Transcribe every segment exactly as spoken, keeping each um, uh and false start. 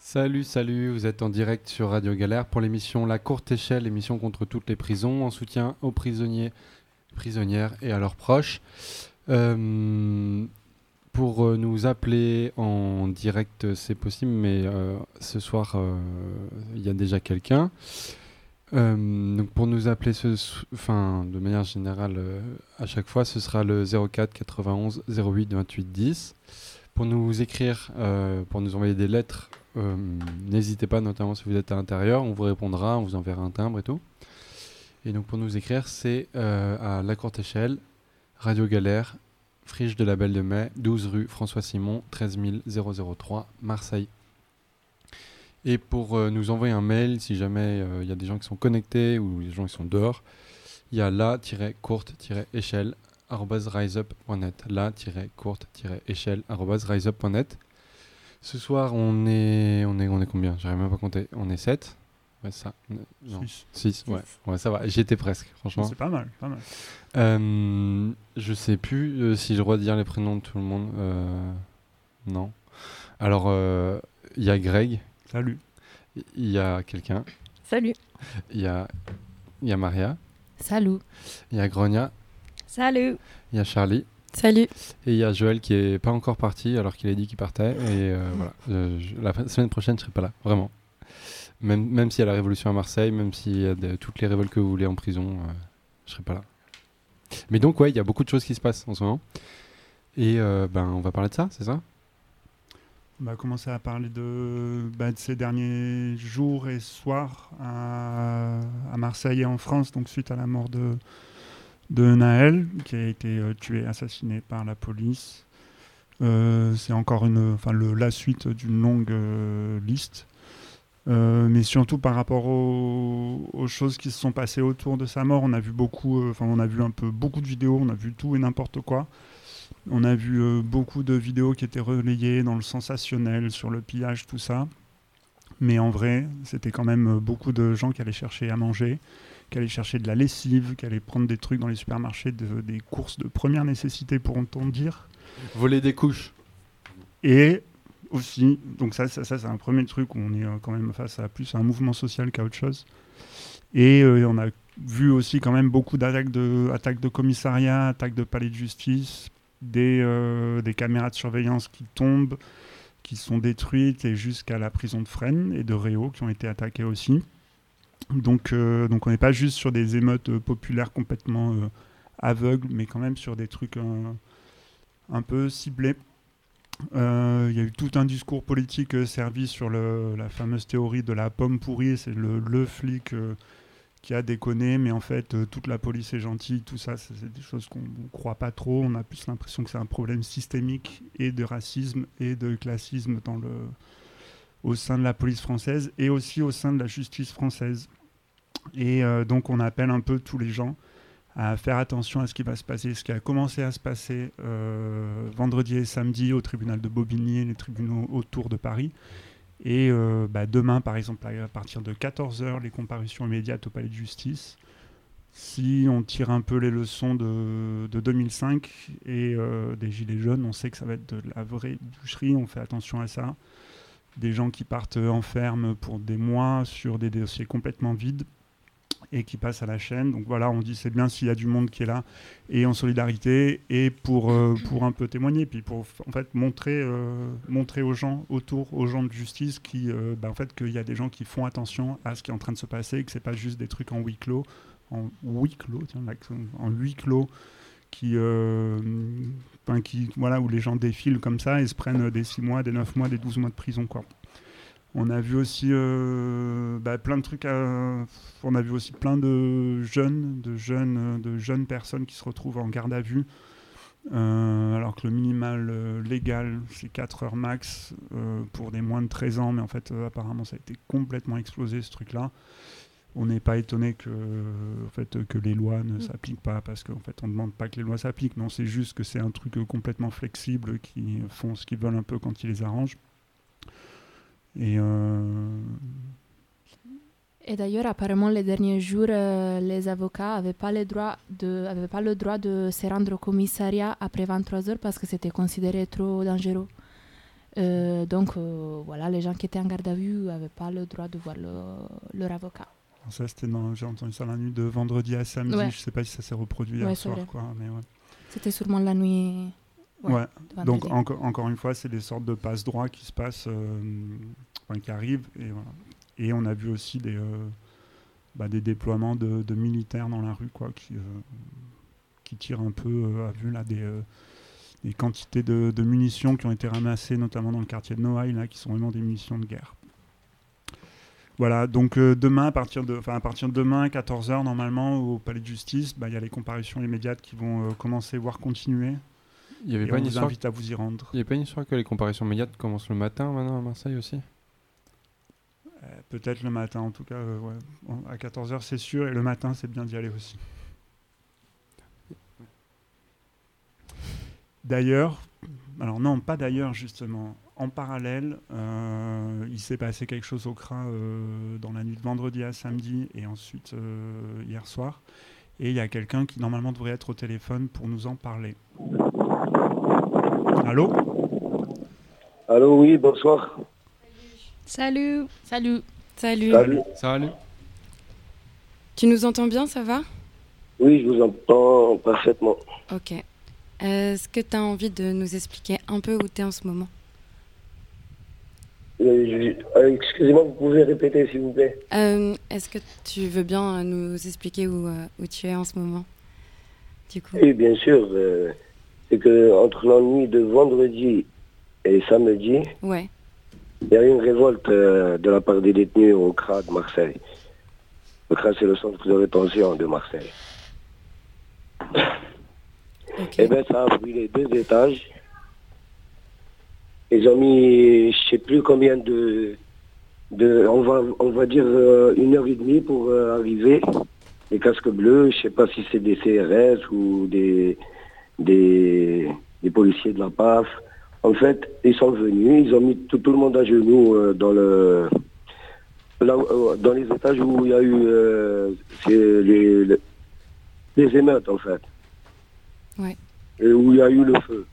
Salut, salut, vous êtes en direct sur Radio Galère pour l'émission La Courte Échelle, émission contre toutes les prisons, en soutien aux prisonniers, prisonnières et à leurs proches. Euh, pour euh, nous appeler en direct, c'est possible, mais euh, ce soir, il euh, y a déjà quelqu'un. Euh, donc pour nous appeler, ce, enfin, de manière générale, euh, à chaque fois, ce sera le zéro quatre quatre-vingt-onze zéro huit vingt-huit dix. Pour nous écrire, euh, pour nous envoyer des lettres, euh, n'hésitez pas, notamment si vous êtes à l'intérieur, on vous répondra, on vous enverra un timbre et tout. Et donc pour nous écrire, c'est euh, à La Courte Échelle, Radio Galère, Friche de la Belle de Mai, douze rue François Simon, treize mille trois, Marseille. Et pour euh, nous envoyer un mail, si jamais il euh, y a des gens qui sont connectés ou des gens qui sont dehors, il y a la-courte-échelle arobase riseup point net, la-courte-échelle arobase riseup point net. Ce soir, on est, on est, on est combien ? J'arrive même pas à compter. On est sept ? Ouais, ça. Non. six, ouais. Ouais, ça va. J'y étais presque, franchement. C'est pas mal, pas mal. Euh, je sais plus euh, si j'ai le droit de dire les prénoms de tout le monde. Euh, non. Alors, il euh, y a Greg. Salut. Il y a quelqu'un. Salut. Il y a, y a Maria. Salut. Il y a Gronia. Salut. Il y a Charlie. Salut. Et il y a Joël qui est pas encore parti alors qu'il a dit qu'il partait. Et euh, voilà. Euh, je, la fin, semaine prochaine, je serai pas là, vraiment. Même, même s'il y a la révolution à Marseille, même s'il y a de, toutes les révoltes que vous voulez en prison, euh, je serai pas là. Mais donc, ouais, il y a beaucoup de choses qui se passent en ce moment. Et euh, ben, on va parler de ça, c'est ça ? On va commencer à parler de, bah, de ces derniers jours et soirs à, à Marseille et en France, donc suite à la mort de, de Naël, qui a été euh, tué, assassiné par la police. Euh, c'est encore une, enfin, le, la suite d'une longue euh, liste. Euh, mais surtout par rapport aux, aux choses qui se sont passées autour de sa mort, on a vu beaucoup, enfin euh, on a vu un peu beaucoup de vidéos, on a vu tout et n'importe quoi. On a vu euh, beaucoup de vidéos qui étaient relayées dans le sensationnel, sur le pillage, tout ça. Mais en vrai, c'était quand même euh, beaucoup de gens qui allaient chercher à manger, qui allaient chercher de la lessive, qui allaient prendre des trucs dans les supermarchés, de, des courses de première nécessité, pourrait-on dire. Voler des couches. Et aussi, donc ça, ça, ça c'est un premier truc où on est euh, quand même face à plus à un mouvement social qu'à autre chose. Et euh, on a vu aussi quand même beaucoup d'attaques de, attaques de commissariats, attaques de palais de justice, des, euh, des caméras de surveillance qui tombent, qui sont détruites, et jusqu'à la prison de Fresnes et de Réau qui ont été attaquées aussi. Donc, euh, donc on n'est pas juste sur des émeutes euh, populaires complètement euh, aveugles, mais quand même sur des trucs euh, un peu ciblés. Il euh, y a eu tout un discours politique euh, servi sur le, la fameuse théorie de la pomme pourrie. C'est le, le flic euh, qui a déconné, mais en fait euh, toute la police est gentille. Tout ça, c'est, c'est des choses qu'on ne croit pas trop. On a plus l'impression que c'est un problème systémique et de racisme et de classisme dans le, au sein de la police française et aussi au sein de la justice française. Et euh, donc on appelle un peu tous les gens à faire attention à ce qui va se passer, ce qui a commencé à se passer euh, vendredi et samedi au tribunal de Bobigny et les tribunaux autour de Paris. Et euh, bah, demain, par exemple, à partir de quatorze heures, les comparutions immédiates au palais de justice. Si on tire un peu les leçons de, de deux mille cinq et euh, des Gilets jaunes, on sait que ça va être de la vraie boucherie, on fait attention à ça. Des gens qui partent en ferme pour des mois sur des dossiers complètement vides et qui passe à la chaîne. Donc voilà, on dit c'est bien s'il y a du monde qui est là et en solidarité et pour, euh, pour un peu témoigner, puis pour en fait montrer, euh, montrer aux gens autour, aux gens de justice qui, euh, bah, en fait, qu'il y a des gens qui font attention à ce qui est en train de se passer et que c'est pas juste des trucs en huis clos, en huis clos, tiens, en huis clos qui, euh, ben, qui, voilà, où les gens défilent comme ça et se prennent des six mois, des neuf mois, des douze mois de prison, quoi. On a vu aussi euh, bah, plein de trucs. À... On a vu aussi plein de jeunes, de jeunes, de jeunes personnes qui se retrouvent en garde à vue, euh, alors que le minimal euh, légal c'est quatre heures max euh, pour des moins de treize ans, mais en fait euh, apparemment ça a été complètement explosé ce truc-là. On n'est pas étonné que, en fait, que les lois ne s'appliquent pas, parce qu'en fait on ne demande pas que les lois s'appliquent, non, c'est juste que c'est un truc complètement flexible qui font ce qu'ils veulent un peu quand ils les arrangent. Et, euh... Et d'ailleurs, apparemment, les derniers jours, euh, les avocats n'avaient pas, pas le droit de se rendre au commissariat après vingt-trois heures parce que c'était considéré trop dangereux. Euh, donc euh, voilà, les gens qui étaient en garde à vue n'avaient pas le droit de voir le, leur avocat. Ça, c'était dans, j'ai entendu ça la nuit de vendredi à samedi. Ouais. Je sais pas si ça s'est reproduit Ouais, hier c'est soir, vrai. quoi. Mais ouais. C'était sûrement la nuit. Ouais. Ouais. de Donc vendredi. enco- encore une fois, c'est des sortes de passe-droits qui se passent, euh, enfin, qui arrivent. Et, voilà. Et on a vu aussi des, euh, bah, des déploiements de, de militaires dans la rue, quoi, qui, euh, qui tirent un peu euh, à vue là des, euh, des quantités de, de munitions qui ont été ramassées, notamment dans le quartier de Noailles, là, qui sont vraiment des munitions de guerre. Voilà, donc euh, demain, à partir de, enfin, à partir de demain, à quatorze heures, normalement, au palais de justice, bah, il y a les comparutions immédiates qui vont euh, commencer, voire continuer. Il y avait Et pas on une vous histoire. invite à vous y rendre. Il n'y a pas une histoire que les comparaisons immédiates commencent le matin maintenant à Marseille aussi. Euh, peut-être le matin, en tout cas, euh, ouais. Bon, à quatorze heures, c'est sûr, et le matin, c'est bien d'y aller aussi. D'ailleurs, alors non, pas d'ailleurs, justement. En parallèle, euh, il s'est passé quelque chose au C R A euh, dans la nuit de vendredi à samedi et ensuite euh, hier soir. Et il y a quelqu'un qui normalement devrait être au téléphone pour nous en parler. Allô ? Allô, oui, bonsoir. Salut. Salut. Salut. Salut. Salut. Tu nous entends bien, ça va? Oui, je vous entends parfaitement. Ok. Est-ce que tu as envie de nous expliquer un peu où tu es en ce moment? Euh, je- euh, excusez-moi, vous pouvez répéter, s'il vous plaît? Euh, Est-ce que tu veux bien euh, nous expliquer où, euh, où tu es en ce moment? Du coup. Oui, bien sûr. euh, c'est que entre la nuit de vendredi et samedi, Ouais. il y a eu une révolte euh, de la part des détenus au C R A de Marseille. Le C R A, c'est le centre de rétention de Marseille. Ok. Eh bien, ça a brûlé deux étages. Ils ont mis, je sais plus combien de, de on va, on va dire euh, une heure et demie pour euh, arriver. Les casques bleus, je sais pas si c'est des C R S ou des, des, des policiers de la P A F. En fait, ils sont venus, ils ont mis tout, tout le monde à genoux euh, dans le, là, euh, dans les étages où il y a eu euh, c'est les, les, les émeutes en fait. Ouais. Et où il y a eu le feu.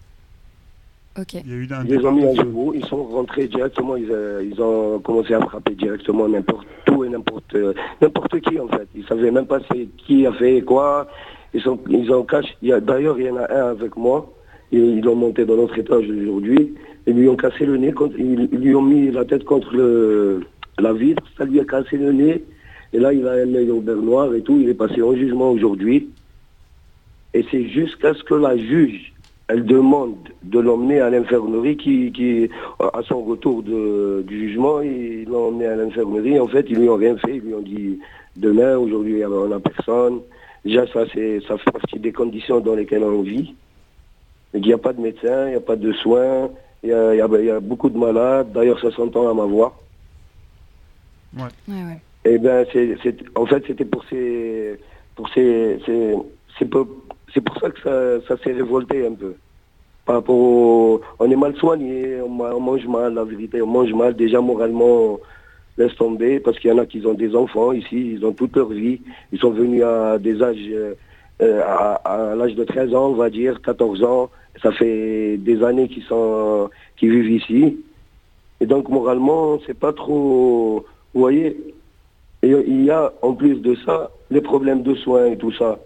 Ok. Il y a eu un Ils les ont départ mis de à feu. genoux, ils sont rentrés directement, ils, euh, ils ont commencé à frapper directement n'importe où et n'importe euh, n'importe qui en fait. Ils savaient même pas c'est qui a fait quoi. Ils, sont, ils ont caché. Il y a, d'ailleurs, il y en a un avec moi. Ils, ils l'ont monté dans notre étage aujourd'hui. Ils lui ont cassé le nez, contre, ils, ils lui ont mis la tête contre le, la vitre. Ça lui a cassé le nez. Et là, il a un œil au beurre noir et tout. Il est passé en jugement aujourd'hui. Et c'est jusqu'à ce que la juge elle demande de l'emmener à l'infirmerie qui, qui à son retour de, du jugement, ils l'ont emmené à l'infirmerie. En fait, ils lui ont rien fait. Ils lui ont dit demain, aujourd'hui, on n'a personne. Déjà, ça, c'est, ça fait partie des conditions dans lesquelles on vit. Il n'y a pas de médecin, il n'y a pas de soins, il y a, il y a, il y a beaucoup de malades. D'ailleurs, ça s'entend à ma voix. Ouais. Ouais, ouais. Eh ben, c'est, c'est, en fait, c'était pour ces, pour ces, ces, ces peu- c'est pour ça que ça, ça s'est révolté un peu. Par rapport au, on est mal soigné, on, ma- on mange mal, la vérité, on mange mal. Déjà moralement, laisse tomber, parce qu'il y en a qui ont des enfants ici, ils ont toute leur vie. Ils sont venus à des âges, euh, euh, à, à l'âge de treize ans, on va dire, quatorze ans. Ça fait des années qu'ils sont, qu'ils vivent ici. Et donc moralement, c'est pas trop, vous voyez. Et il y a, en plus de ça, les problèmes de soins et tout ça.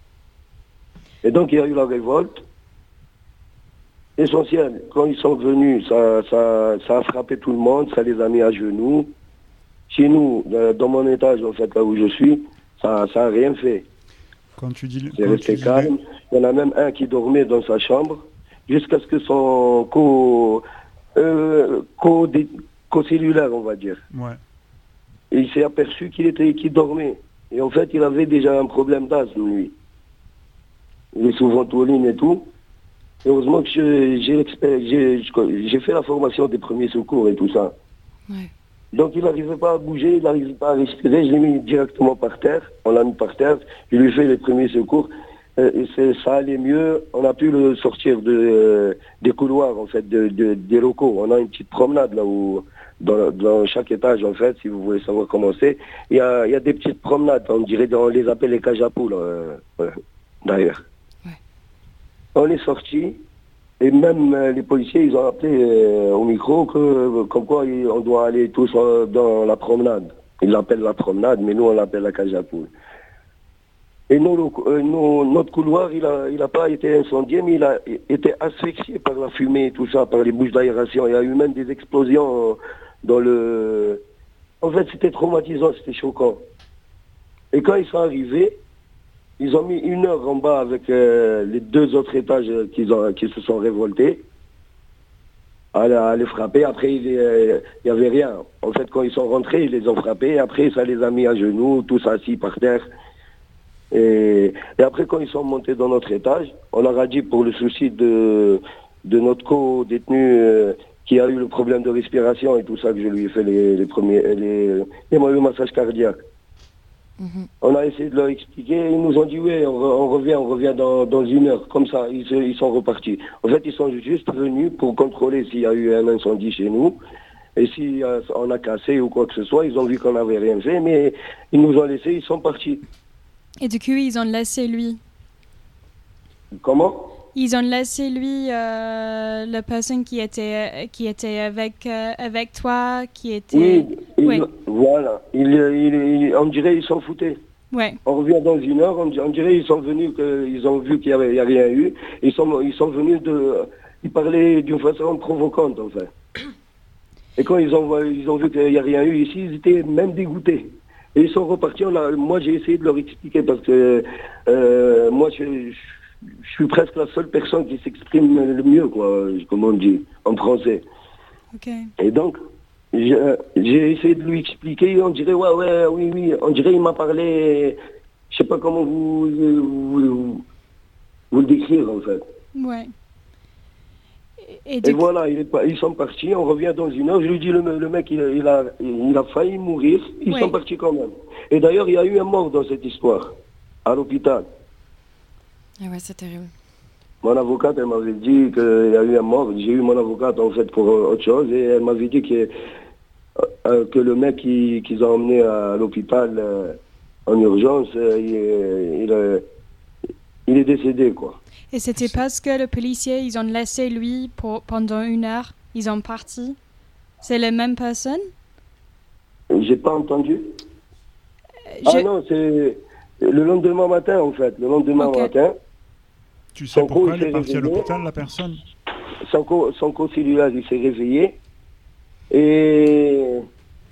Et donc, il y a eu la révolte. Essentiel, quand ils sont venus, ça, ça, ça a frappé tout le monde, ça les a mis à genoux. Chez nous, euh, dans mon étage, en fait, là où je suis, ça n'a rien fait. Quand tu dis, C'est quand resté tu dis calme. Il y en a même un qui dormait dans sa chambre, jusqu'à ce que son co, euh, co, dé- co-cellulaire, on va dire. ouais. Et il s'est aperçu qu'il était, qu'il dormait. Et en fait, il avait déjà un problème d'asthme, lui. Il est souvent ventoline et tout. Et heureusement que je- j'ai, l'expé- j'ai, je- j'ai fait la formation des premiers secours et tout ça. Ouais. Donc il n'arrivait pas à bouger, il n'arrivait pas à respirer. Je l'ai mis directement par terre. On l'a mis par terre. Je lui ai fait les premiers secours. Euh, et c'est, ça allait mieux. On a pu le sortir de, euh, des couloirs, en fait, de, de- des locaux. On a une petite promenade là où, dans, dans chaque étage, en fait, si vous voulez savoir comment c'est. Il y a, il y a des petites promenades. On dirait, on les appelle les cages à poules, euh, ouais, d'ailleurs. Ouais. On est sorti. Et même euh, les policiers, ils ont appelé euh, au micro que, comme quoi il- on doit aller tous euh, dans la promenade. Ils l'appellent la promenade, mais nous on l'appelle la cage à poules. Et nous, le- euh, nous, notre couloir, il a, il a pas été incendié, mais il a été asphyxié par la fumée et tout ça, par les bouches d'aération. Il y a eu même des explosions euh, dans le... En fait, c'était traumatisant, c'était choquant. Et quand ils sont arrivés, ils ont mis une heure en bas avec euh, les deux autres étages euh, qu'ils ont, qui se sont révoltés à, à les frapper. Après, il n'y avait rien. En fait, quand ils sont rentrés, ils les ont frappés. Après, ça les a mis à genoux, tous assis par terre. Et, et après, quand ils sont montés dans notre étage, on leur a dit pour le souci de, de notre co-détenu euh, qui a eu le problème de respiration et tout ça, que je lui ai fait les, les premiers, les, les, le massage cardiaque. Mm-hmm. On a essayé de leur expliquer, ils nous ont dit oui, on, on revient, on revient dans, dans une heure, comme ça, ils, ils sont repartis. En fait, ils sont juste venus pour contrôler s'il y a eu un incendie chez nous, et si euh, on a cassé ou quoi que ce soit. Ils ont vu qu'on n'avait rien fait, mais ils nous ont laissé, ils sont partis. Et du coup, ils ont laissé lui. Comment ? Ils ont laissé lui, euh, la personne qui était, qui était avec, euh, avec toi, qui était... Oui, il, oui. Voilà. Il, il, il, on dirait qu'ils s'en foutaient. Ouais. On revient dans une heure, on, on dirait qu'ils sont venus, qu'ils ont vu qu'il n'y avait rien eu. Ils sont, ils sont venus de... Ils parlaient d'une façon provocante, en fait. Et quand ils ont, ils ont vu qu'il n'y a rien eu ici, ils étaient même dégoûtés. Et ils sont repartis. On a, moi, j'ai essayé de leur expliquer parce que euh, moi, je, je, je suis presque la seule personne qui s'exprime le mieux, quoi, comme on dit, en français. Okay. Et donc, j'ai, j'ai essayé de lui expliquer. On dirait, ouais, ouais, oui, oui. On dirait, il m'a parlé. Je sais pas comment vous, vous, vous, vous le décrire, en fait. Ouais. Et, et voilà, il est, ils sont partis, on revient dans une heure. Je lui dis, le, le mec, il, il, a, il a failli mourir. Ils oui. sont partis quand même. Et d'ailleurs, il y a eu un mort dans cette histoire, à l'hôpital. Ah ouais, c'est terrible. Mon avocate, elle m'avait dit qu'il y a eu un mort. J'ai eu mon avocate, en fait, pour autre chose. Et elle m'avait dit que, euh, que le mec qui, qu'ils ont emmené à l'hôpital euh, en urgence, euh, il, il, euh, il est décédé, quoi. Et c'était parce que le policier, ils ont laissé lui pour, pendant une heure, ils ont parti. C'est la même personne? J'ai pas entendu. Je... Ah non, c'est le lendemain matin, en fait. Le lendemain okay. matin. Tu sais pourquoi elle est partie à l'hôpital, la personne? Son, co- son conciliaire, il s'est réveillé. Et...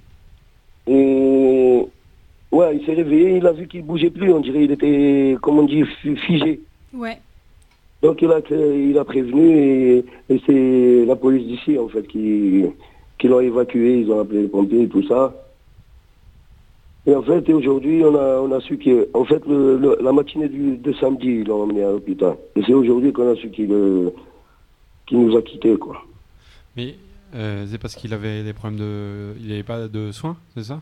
Et... Ouais, il s'est réveillé, il a vu qu'il bougeait plus. On dirait qu'il était, comme on dit, figé. Ouais. Donc il a, il a prévenu et, et c'est la police d'ici en fait qui, qui l'ont évacué, ils ont appelé les pompiers et tout ça. Et en fait aujourd'hui on a, on a su qu'en fait le, le, la matinée du, de samedi ils l'ont emmené à l'hôpital. Et c'est aujourd'hui qu'on a su qu'il, qu'il nous a quittés quoi. Mais euh, c'est parce qu'il avait des problèmes de... Il n'avait pas de soins, c'est ça?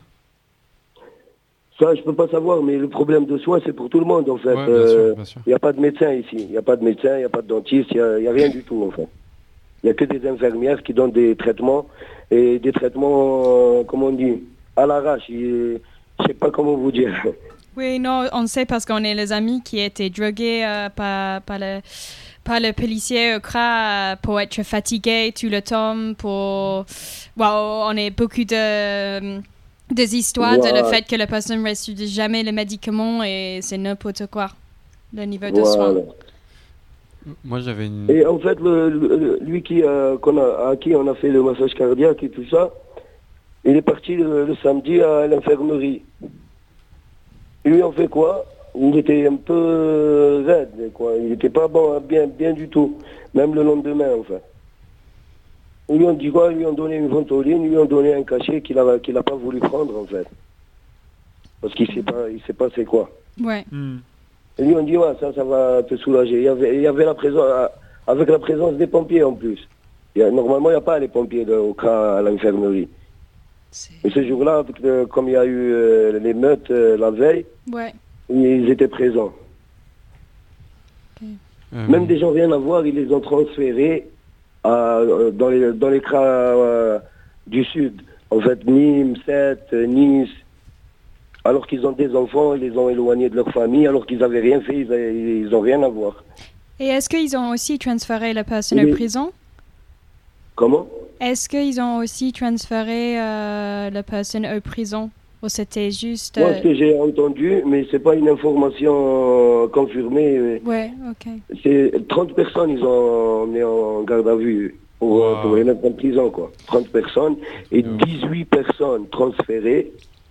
Ça, je peux pas savoir, mais le problème de soins, c'est pour tout le monde, en fait. Il ouais, n'y euh, a pas de médecin ici. Il n'y a pas de médecin, il n'y a pas de dentiste, il n'y a, a rien du tout, en fait. Il n'y a que des infirmières qui donnent des traitements, et des traitements, euh, comment on dit, à l'arrache. Je ne sais pas comment vous dire. Oui, non, on sait parce qu'on est les amis qui étaient drogués euh, par, par, le, par le policier au C R A pour être fatigués tout le temps, pour... Wow, on a beaucoup de... des histoires voilà. de le fait que la personne ne reçoit jamais les médicaments et c'est n'importe quoi, le niveau de voilà. soins. Moi, j'avais une... Et en fait, le, le, lui qui, euh, qu'on a, à qui on a fait le massage cardiaque et tout ça, il est parti le, le samedi à l'infirmerie. Lui, on fait quoi? Il était un peu raide, quoi. Il n'était pas bon, bien, bien du tout, même le lendemain, en fait. Ils lui ont dit quoi? Ils lui ont donné une ventoline, ils lui ont donné un cachet qu'il n'a qu'il a pas voulu prendre, en fait. Parce qu'il ne sait pas, il sait pas c'est quoi. Ouais. Mm. Ils lui ont dit, ouais, ça, ça va te soulager. Il y avait, il y avait la présence, avec la présence des pompiers, en plus. Il y a, normalement, il n'y a pas les pompiers de, au cas à l'infirmerie. C'est... Et ce jour-là, comme il y a eu euh, l'émeute euh, la veille, ouais. ils étaient présents. Okay. Euh... Même des gens rien à voir, ils les ont transférés à, dans les dans les C R A euh, du Sud. En fait, Nîmes, Sète, Nice. Alors qu'ils ont des enfants, ils les ont éloignés de leur famille, alors qu'ils n'avaient rien fait, ils n'ont rien à voir. Et est-ce qu'ils ont aussi transféré la personne Oui. en prison? Comment? Est-ce qu'ils ont aussi transféré euh, la personne en prison? Ou c'était juste... Moi, euh, ce que j'ai entendu, mais c'est pas une information euh, confirmée. euh, Ouais, ok. C'est trente personnes, ils ont mis en garde à vue pour, euh, Wow. pour les mettre en prison, quoi. trente personnes et De ouf. dix-huit personnes transférées.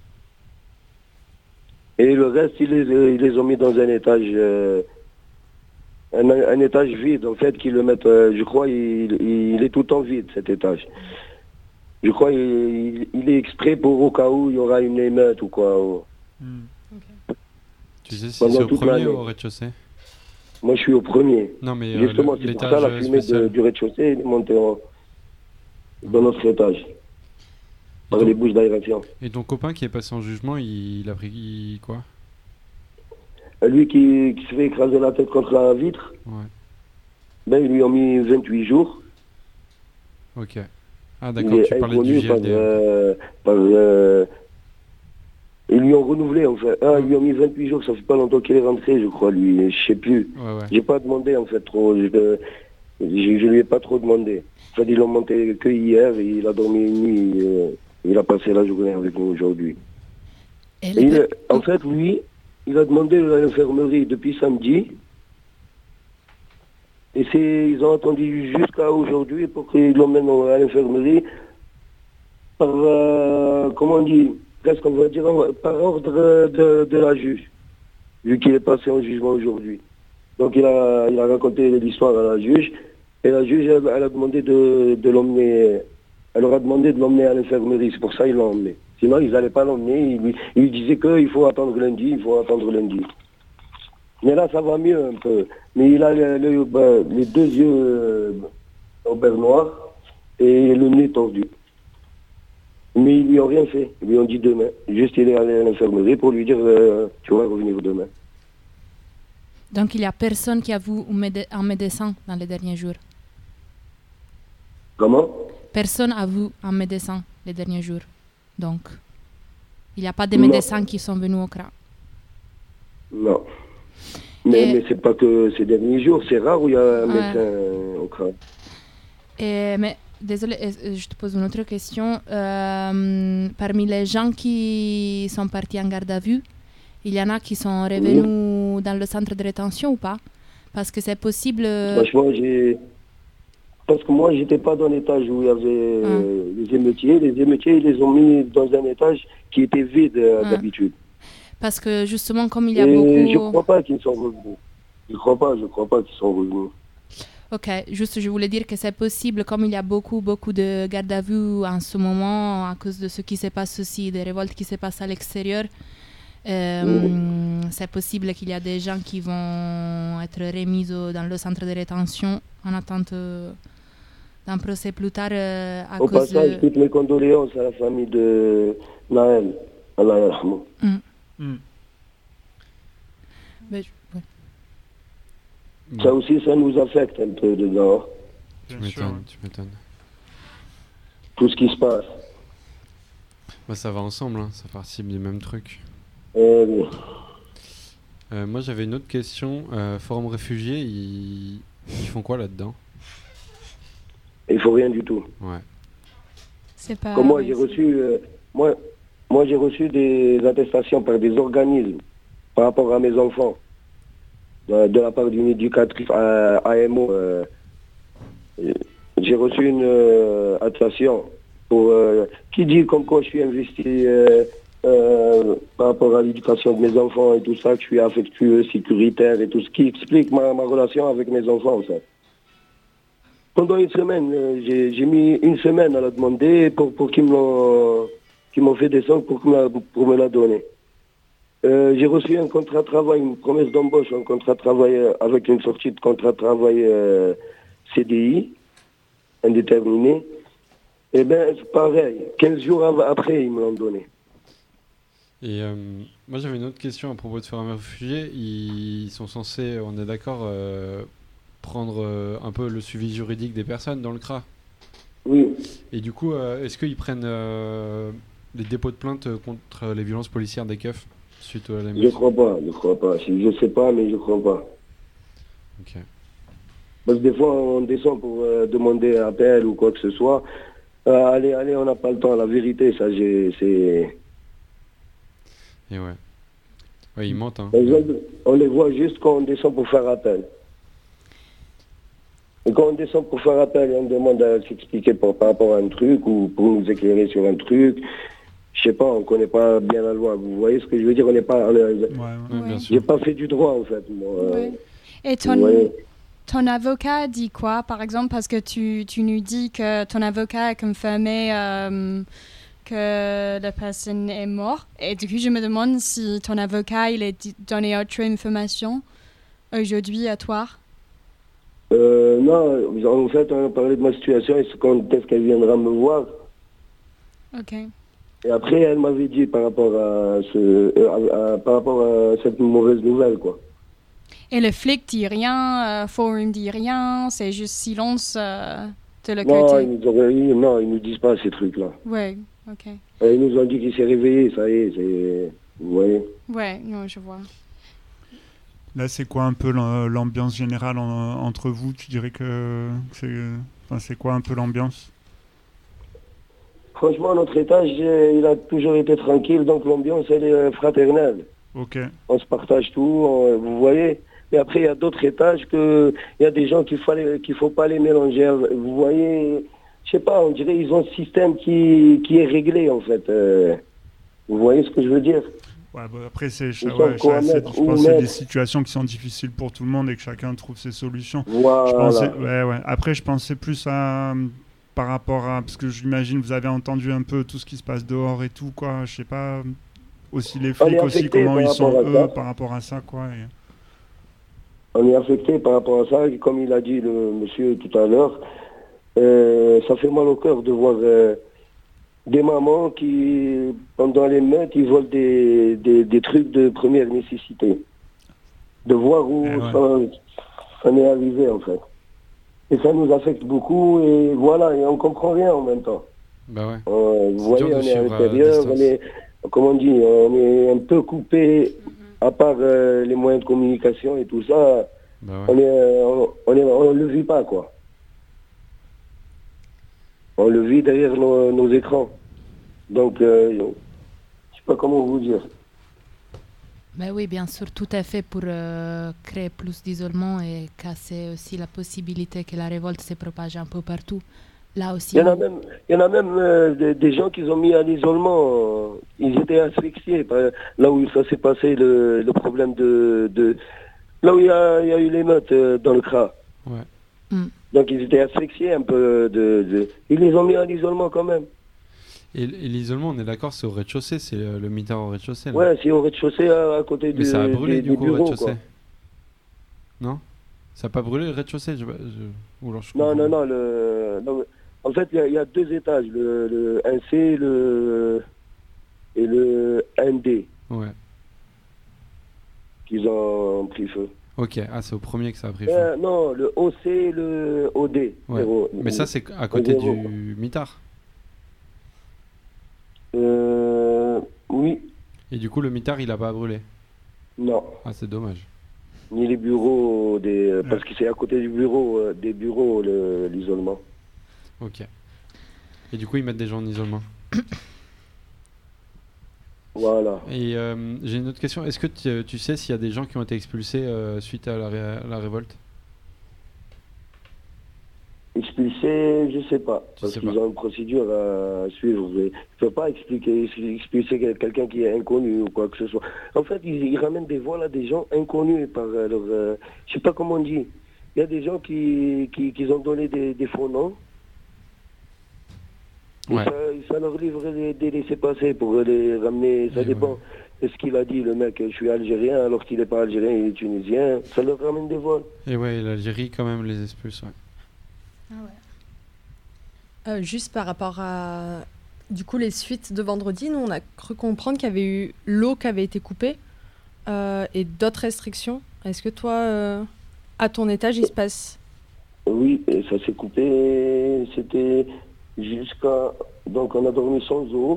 Et le reste, ils les, ils les ont mis dans un étage, euh, un, un étage vide, en fait, qu'ils le mettent, euh, je crois, il, il est tout le temps vide, cet étage. Je crois il, il est exprès pour au cas où il y aura une émeute ou quoi. ou- Hmm. Tu sais si Pendant c'est au toute premier l'année. ou au rez-de-chaussée? Moi, je suis au premier. Non, mais euh, Justement, le- c'est pour l'étage ça la euh, fumée de- spécial. du rez-de-chaussée est montée en- dans notre étage, Et par ton, les bouches d'aération. et ton copain qui est passé en jugement, il, il a pris il- quoi? Lui qui, qui se fait écraser la tête contre la vitre, Ouais, ben, ils lui ont mis vingt-huit jours. ok. Ah Il d'accord, est tu parlais du inconnu par... G L D. euh, par euh, ils lui ont renouvelé, en fait. Ah, ils lui ont mis vingt-huit jours, ça fait pas longtemps qu'il est rentré, je crois, lui. Je sais plus. Ouais, ouais. J'ai pas demandé, en fait, trop. Je, euh, je, je lui ai pas trop demandé. En fait, ils l'ont monté que hier, et il a dormi une nuit. euh, il a passé la journée avec nous aujourd'hui. Et Et les il- pe- en fait, lui, il a demandé à l'infirmerie depuis samedi. Et c'est, ils ont attendu jusqu'à aujourd'hui pour qu'ils l'emmènent à l'infirmerie par, euh, comment on dit, presque on va dire, par ordre de, de la juge, vu qu'il est passé en jugement aujourd'hui. Donc il a, il a raconté l'histoire à la juge, et la juge, elle, elle a demandé de, de l'emmener, elle leur a demandé de l'emmener à l'infirmerie, c'est pour ça qu'ils l'ont emmené. Sinon, ils n'allaient pas l'emmener, ils lui, ils lui disaient qu'il faut attendre lundi, il faut attendre lundi. Mais là, ça va mieux un peu. Mais il a le- le- ben, les deux yeux euh, au beurre noir et le nez tordu. Mais ils lui ont rien fait. Ils lui ont dit demain. Juste, il est allé à l'infirmerie pour lui dire euh, tu vas revenir demain. Donc, il n'y a personne qui a vu un, méde- un médecin dans les derniers jours. Comment? Personne n'a vu un médecin les derniers jours. Donc, il n'y a pas de Non. médecins qui sont venus au C R A. Non. Mais, Et- mais c'est pas que ces derniers jours. C'est rare où il y a un Ouais. médecin au crâne. Et, mais désolé, euh, je te pose une autre question. Euh, parmi les gens qui sont partis en garde à vue, il y en a qui sont revenus dans le centre de rétention ou pas? Parce que c'est possible. euh, Franchement, j'ai. Parce que moi, j'étais pas dans l'étage où il y avait euh, les émeutiers. Les émeutiers, ils les ont mis dans un étage qui était vide euh, Ah. d'habitude. Parce que justement, comme il y a Et je beaucoup. crois pas qu'ils sont revenus. Je crois pas, je crois pas qu'ils sont revenus. Ok, juste je voulais dire que c'est possible, comme il y a beaucoup, beaucoup de garde à vue en ce moment, à cause de ce qui se passe aussi, des révoltes qui se passent à l'extérieur. euh, C'est possible qu'il y a des gens qui vont être remis au- dans le centre de rétention en attente euh, d'un procès plus tard euh, à Au cause passage, de... toutes mes condoléances à la famille de Naël. Allah yarhamou. Hmm. Mais je- ouais. Bon, Ça aussi, ça nous affecte un peu dedans. tu Bien sûr, m'étonnes, ouais. tu m'étonnes. Tout ce qui se passe. Bah, ça va ensemble, hein, ça participe du même truc. Euh, Euh, moi j'avais une autre question. Euh, Forum Réfugiés, ils... ils font quoi là-dedans? il faut rien du tout. Ouais. C'est pas. Comme moi, ouais, j'ai c'est- reçu, euh, moi, moi, j'ai reçu des attestations par des organismes par rapport à mes enfants, de, de la part d'une éducatrice à A M O. euh, euh, j'ai reçu une euh, attestation pour, euh, qui dit comme quoi je suis investi euh, euh, par rapport à l'éducation de mes enfants et tout ça, que je suis affectueux, sécuritaire et tout ce qui explique ma, ma relation avec mes enfants, en fait. Pendant une semaine, euh, j'ai j'ai mis une semaine à la demander pour, pour qu'ils me l'ont qu'ils m'ont fait descendre pour, que me la- pour me la donner. Euh, j'ai reçu un contrat de travail, une promesse d'embauche, un contrat de travail euh, avec une sortie de contrat de travail euh, C D I, indéterminé. Eh bien, c'est pareil. quinze jours av- après, ils me l'ont donné. Et euh, moi j'avais une autre question à propos de Forum Réfugiés. Ils sont censés, on est d'accord, euh, prendre euh, un peu le suivi juridique des personnes dans le C R A. Oui. Et du coup, euh, est-ce qu'ils prennent euh, les dépôts de plainte contre les violences policières des keufs suite à Je l'émeute? crois pas, je crois pas. Je, je sais pas, mais je crois pas. Ok. Parce que des fois, on descend pour euh, demander appel ou quoi que ce soit. Euh, allez, allez, on n'a pas le temps. La vérité, ça, j'ai, c'est... Et ouais. Ouais, ils mentent. Hein. Par exemple, on les voit juste quand on descend pour faire appel. Et quand on descend pour faire appel et on demande à s'expliquer par, par rapport à un truc ou pour nous éclairer sur un truc, je sais pas, on connaît pas bien la loi. Vous voyez ce que je veux dire? On n'est pas... on est- Ouais, ouais. Ouais, bien J'ai sûr. pas fait du droit, en fait. Moi, euh, Ouais. Et vous ton, voyez. ton avocat dit quoi, par exemple, parce que tu, tu nous dis que ton avocat a confirmé euh, que la personne est morte. Et du coup, je me demande si ton avocat, il a dit- donné autre information aujourd'hui à toi. Euh, non, en fait, on a parlé de ma situation et c'est quand est-ce qu'elle viendra me voir. Ok. Et après, elle m'avait dit par rapport à ce, euh, à- à- par rapport à cette mauvaise nouvelle, quoi. Et le flic dit rien, euh, Forum dit rien, c'est juste silence euh, de le Non, côté. ils nous auraient eu- non, ils nous disent pas ces trucs-là. Ouais, ok. Euh, Ils nous ont dit qu'il s'est réveillé, ça y est, c'est, vous voyez. Ouais, non, je vois. Là, c'est quoi un peu l'am- l'ambiance générale en- entre vous? Tu dirais que c'est, enfin, c'est quoi un peu l'ambiance? Franchement, notre étage, euh, il a toujours été tranquille, donc l'ambiance, elle est euh, fraternelle. Ok. On se partage tout, on- vous voyez. Et après, il y a d'autres étages que, il y a des gens qu'il fallait, qu'il faut pas les mélanger. Vous voyez, je sais pas, on dirait ils ont un système qui, qui est réglé, en fait. Euh, vous voyez ce que je veux dire? Ouais, bah, après, c'est, Ils cha- sont ouais, quoi cha- c'est- mettre je ou pense que c'est des mettre. situations qui sont difficiles pour tout le monde et que chacun trouve ses solutions. Je Voilà. pensais, ouais, ouais. Après, je pensais plus à, euh, par rapport à, parce que j'imagine vous avez entendu un peu tout ce qui se passe dehors et tout, quoi. Je sais pas, euh, aussi les On est flics aussi, affecté comment par ils sont rapport à eux ça. par rapport à ça, quoi. et- On est affecté par rapport à ça, et comme il a dit le monsieur tout à l'heure, euh, ça fait mal au cœur de voir euh, des mamans qui, pendant les meutes, ils volent des, des, des trucs de première nécessité. De voir où Eh ouais. ça, ça en est arrivé, en fait. Et ça nous affecte beaucoup, et voilà, et on comprend rien en même temps. Bah ouais. Euh, vous C'est voyez, dur de on est à suivre à l'intérieur, distance. on est, comment on dit, on est un peu coupé, à part euh, les moyens de communication et tout ça. Bah ouais. On est, euh, on, on est, on le vit pas, quoi. On le vit derrière nos, nos écrans. Donc, euh, je sais pas comment vous dire. Ben oui, bien sûr, tout à fait pour euh, créer plus d'isolement et casser aussi la possibilité que la révolte se propage un peu partout. Là aussi, Il y en a on- même, il y en a même euh, des, des gens qui ont mis à l'isolement. euh, Ils étaient asphyxiés. par- Là où ça s'est passé, le, le problème de, de... Là où il y a, il y a eu l'émeute euh, dans le C R A. Ouais. Mm. Donc ils étaient asphyxiés un peu. De, de... Ils les ont mis à l'isolement quand même. Et, et l'isolement, on est d'accord, c'est au rez-de-chaussée, c'est le, le mitard au rez-de-chaussée. Là. Ouais, c'est au rez-de-chaussée à, à côté Mais du, ça a brûlé des, du des coup au bureaux, rez-de-chaussée. quoi. Non? Ça a pas brûlé le rez-de-chaussée je, je... Ou alors je Non, comprends non, pas. non, le... non, en fait, il y, a- il y a deux étages, le, le un C le... et le un D, Ouais. qu'ils ont pris feu. Ok, ah c'est au premier que ça a pris feu. Euh, non, le O C, le O D. Ouais. zéro. Mais ça c'est à côté zéro. du mitard. Euh, oui, Et du coup le mitard il a pas brûlé. non, Ah c'est dommage. ni les bureaux, des... parce que c'est à côté du bureau, euh, des bureaux, le- l'isolement. Ok. Et du coup ils mettent des gens en isolement. Voilà. Et euh, j'ai une autre question. Est-ce que tu, tu sais s'il y a des gens qui ont été expulsés euh, suite à la, ré- à la révolte? Expulser, je sais pas, Tu parce sais qu'ils pas. ont une procédure à suivre. Je ne peux pas expliquer, expulser quel- quelqu'un qui est inconnu ou quoi que ce soit. En fait, ils, ils ramènent des vols à des gens inconnus par euh, leur... Euh, je sais pas comment on dit. Il y a des gens qui, qui, qui ont donné des, des faux noms. Et Ouais. ça, ça leur livre des, des laissés-passer pour les ramener. Ça Et dépend. ouais. Est-ce qu'il a dit, le mec, je suis algérien, alors qu'il n'est pas algérien, il est tunisien. Ça leur ramène des vols. Et ouais, l'Algérie quand même les expulse. Ouais. Euh, juste par rapport à du coup les suites de vendredi, nous on a cru comprendre qu'il y avait eu l'eau qui avait été coupée euh, et d'autres restrictions. Est-ce que toi, euh, à ton étage, il se passe Oui, et ça s'est coupé. C'était jusqu'à... Donc on a dormi sans eau.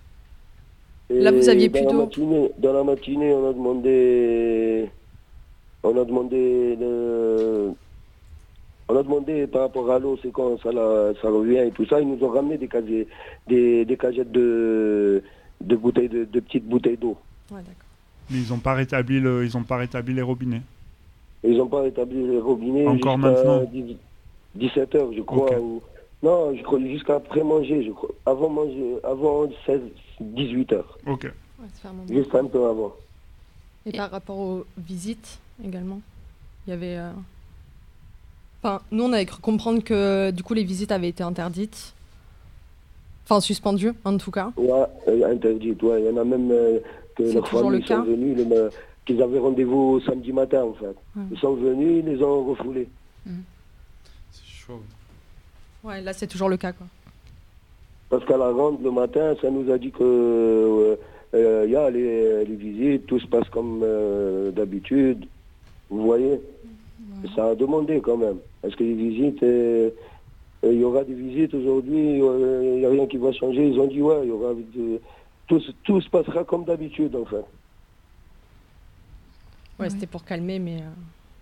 Et Là, vous aviez plus dans la d'eau. matinée- Dans la matinée, on a demandé on a demandé le... on a demandé par rapport à l'eau, c'est quand ça, la, ça revient et tout ça. Ils nous ont ramené des casiers, des, des cagettes de, de bouteilles, de, de petites bouteilles d'eau. Ouais, d'accord. Mais ils n'ont pas rétabli le, ils ont pas rétabli les robinets. Ils n'ont pas rétabli les robinets. Encore jusqu'à maintenant. dix-sept heures, je crois. Okay. Ou... Non, je crois jusqu'à après manger, je crois. Avant manger, avant seize, dix-huit heures. Ok. Ouais, ça fait un moment. Juste un peu avant. Et par rapport aux visites également, il y avait. euh, Enfin, nous on avait cru comprendre que du coup les visites avaient été interdites. Enfin, suspendues en tout cas. Ouais, euh, interdit. Ouais. Il y en a même euh, que C'est leurs toujours le familles sont cas. venus, les, euh, qu'ils avaient rendez-vous samedi matin en fait. Ouais. Ils sont venus, ils les ont refoulés. C'est chaud. Ouais, là c'est toujours le cas quoi. Parce qu'à la ronde le matin, ça nous a dit que euh, euh, y a les, les visites, tout se passe comme euh, d'habitude. Vous voyez, ouais. Ça a demandé quand même. Est-ce que les visites, il euh, y aura des visites aujourd'hui, il euh, n'y a rien qui va changer. Ils ont dit ouais, il y aura de, tout, tout se passera comme d'habitude en fait. Ouais, Ouais. c'était pour calmer, mais. euh,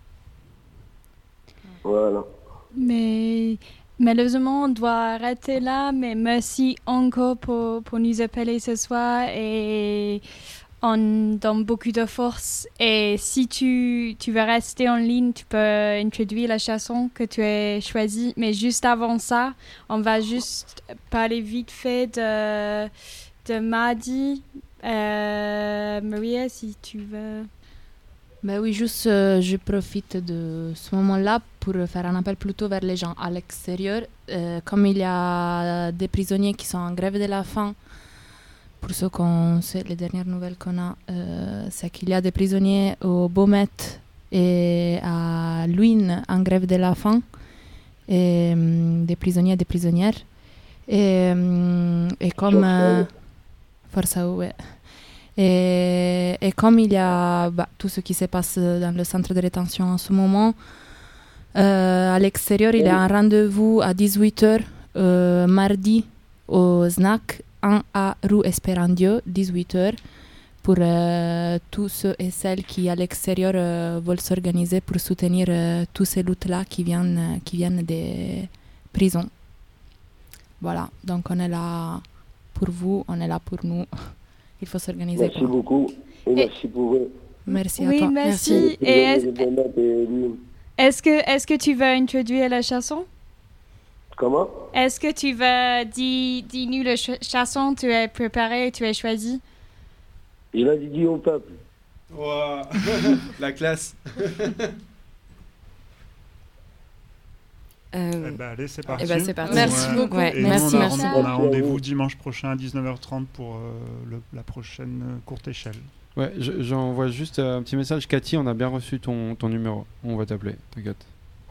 Voilà. Mais malheureusement, on doit arrêter là. Mais merci encore pour, pour nous appeler ce soir et on donne beaucoup de force. Et si tu, tu veux rester en ligne, tu peux introduire la chanson que tu as choisie. Mais juste avant ça, on va juste parler vite fait de, de mardi. Euh, Maria, si tu veux. Ben oui, juste euh, je profite de ce moment-là pour faire un appel plutôt vers les gens à l'extérieur. Euh, comme il y a des prisonniers qui sont en grève de la faim, pour ceux qu'on sait, les dernières nouvelles qu'on a, euh, c'est qu'il y a des prisonniers au Beaumet et à Luynes en grève de la faim, et, um, des prisonniers et des prisonnières. Et, um, et comme... Euh, Força, ouais. Et, et comme il y a bah, tout ce qui se passe dans le centre de rétention en ce moment, euh, à l'extérieur, il y a un rendez-vous à dix-huit heures euh, mardi au S N A C un A rue Esperandio, dix-huit heures, pour euh, tous ceux et celles qui, à l'extérieur, euh, veulent s'organiser pour soutenir euh, tous ces luttes-là qui viennent, qui viennent des prisons. Voilà, donc on est là pour vous, on est là pour nous. Il faut s'organiser. Merci quoi. beaucoup et, et merci pour eux. Merci à oui, toi. merci. Merci. Et est-ce, Et est-ce, que, est-ce que tu veux introduire la chanson? Comment? Est-ce que tu veux dire, dis-nous la ch- chanson que tu as préparée, tu as choisie? Je l'ai dit au peuple. Wow. La classe. Euh, Eh ben, allez, c'est parti. eh ben, c'est parti. Merci Ouais. beaucoup. Ouais, Et nous, merci, on a, merci. rend- on a rendez-vous dimanche prochain à dix-neuf heures trente pour euh, le- la prochaine euh, courte échelle. Ouais, je- j'envoie juste un petit message. Cathy, on a bien reçu ton, ton numéro. On va t'appeler, t'inquiète.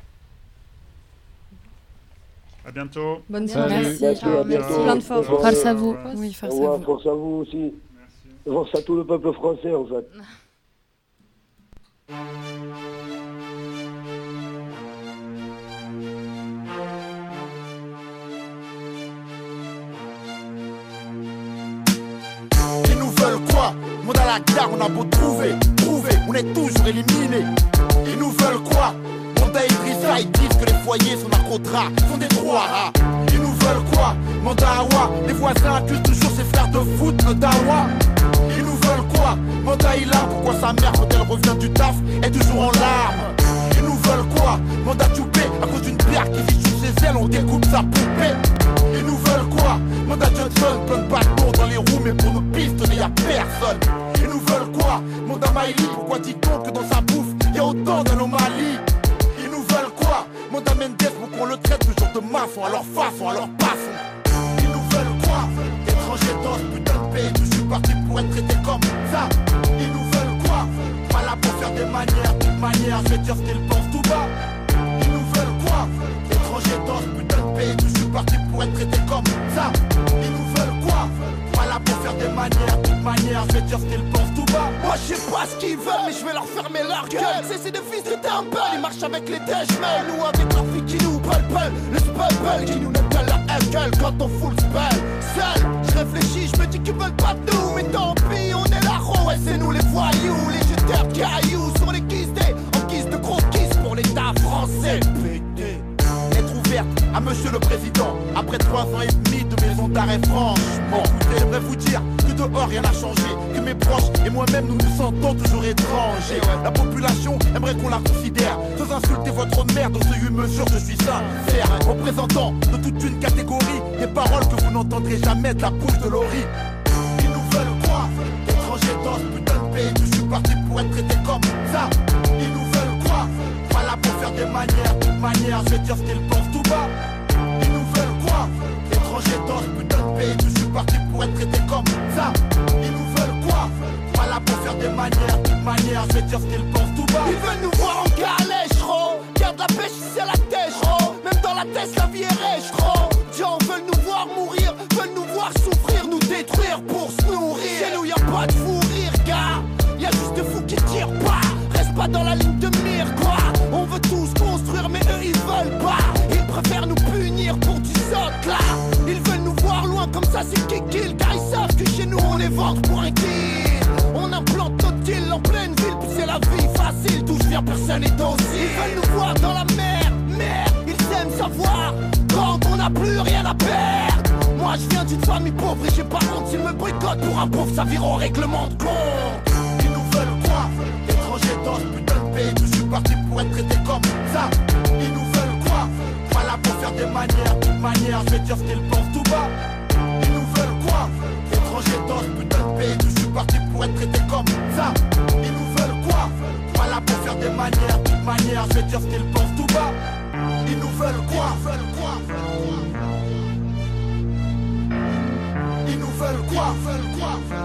À bientôt. Bonne Salut. soirée. Merci. Merci, à Merci. bientôt. Plein de force. Force à vous. Oui, Au force à revoir, vous. force à vous aussi. Merci. Force à tout le peuple français en fait. Ils nous veulent quoi? Monde à la gare, on a beau trouver, trouver, on est toujours éliminés. Ils nous veulent quoi? Monde à Idrissa, ils disent que les foyers sont narcotrats, sont des trous à rats. Ils nous veulent quoi? Monde à Hawa, les voisins accusent toujours ses frères de foot, le Dawa. Ils nous veulent quoi? Monde à Ila, pourquoi sa mère quand elle revient du taf est toujours en larmes? Ils nous veulent quoi? Monde à Toupé, à cause d'une bière qui vit sous ses ailes, on découpe sa poupée. Ils nous veulent quoi? Manda Johnson, plein de bâtons dans les roues, mais pour nos pistes, il n'y a personne. Ils nous veulent quoi? Manda Maïli, pourquoi dit-on que dans sa bouffe, il y a autant d'anomalies? Ils nous veulent quoi? Manda Mendes, pour qu'on le traite toujours de maçon, à leur façon, à leur façon. Ils nous veulent quoi? Étrangers dans ce putain de pays, je suis parti pour être traité comme ça. Ils nous veulent quoi? Pas là pour faire des manières, toute manière, je vais dire ce qu'ils pensent tout bas. Ils nous veulent quoi? Étrangers dans ce putain de pays, je suis parti pour être traité comme ça. Ils nous veulent quoi? Pas là pour faire des manières, toute manière, je vais dire ce qu'ils pensent tout bas. Moi je sais pas ce qu'ils veulent, mais je vais leur fermer leur gueule. C'est c'est des fils de Temple, ils marchent avec les déchemins. Nous avec leur fille qui nous pulpul, le spubble qui nous nettoie leur gueule quand on fout le spell. Seul, je réfléchis, je me dis qu'ils veulent pas de nous, mais tant pis, on est la roue, et c'est nous les voyous, les jeteurs de cailloux sur les quistés. à monsieur le président. Après trois ans et demi de maison d'arrêt, franchement, j'aimerais vous dire que dehors rien n'a changé, que mes proches et moi-même nous nous sentons toujours étrangers. La population aimerait qu'on la considère, sans insulter votre mère dans ce huit mesures, je suis sincère. Représentant de toute une catégorie, des paroles que vous n'entendrez jamais de la bouche de Laurie. Ils nous veulent quoi? Étrangers dans ce putain de pays, je suis parti pour être traité comme ça. Ils nous veulent quoi? Pas là pour faire des manières, de manière, je vais dire ce qu'ils pensent tout bas. Ils nous veulent quoi? Étrangers dans ce putain de pays, je suis parti pour être traité comme ça. Ils nous veulent quoi? Pas là pour faire des manières, de manière, je vais dire ce qu'ils pensent tout bas. Ils veulent nous voir en calèche, ro. Garde la pêche, c'est la tèche, ro. Même dans la tête, la vie est rêche, trop. Gens veulent nous voir mourir, veulent nous voir souffrir, nous détruire pour se nourrir. Chez nous, y'a pas de fou rire, gars. Y'a juste des fous qui tirent pas. Reste pas dans la ligne de mire, quoi. On veut tous construire, mais eux, ils veulent pas. Ils préfèrent nous punir pour du socle, là. Ils veulent nous voir loin, comme ça, c'est qui kill. Car ils savent que chez nous, on les vend pour un kill. On implante notre île en pleine ville, puis c'est la vie facile. D'où je viens, personne n'est docile. Ils veulent nous voir dans la mer, mer. Ils aiment savoir quand on n'a plus rien à perdre. Moi je viens d'une famille pauvre et j'ai pas honte. S'ils me boycottent pour un pauvre, ça vire au règlement de compte. Ils nous veulent quoi? Étrangers dans ce putain de pays, je suis parti pour être traité comme ça. Ils nous veulent quoi? Pas là pour faire des manières, de manière, je vais dire ce qu'ils pensent tout bas. Ils nous veulent quoi? Étrangers dans ce putain de pays, je suis parti pour être traité comme ça. Ils nous veulent quoi? Pas là pour faire des manières, de manière, je vais dire ce qu'ils pensent tout bas. Ils nous veulent quoi? Ils nous veulent quoi? Ils nous veulent quoi?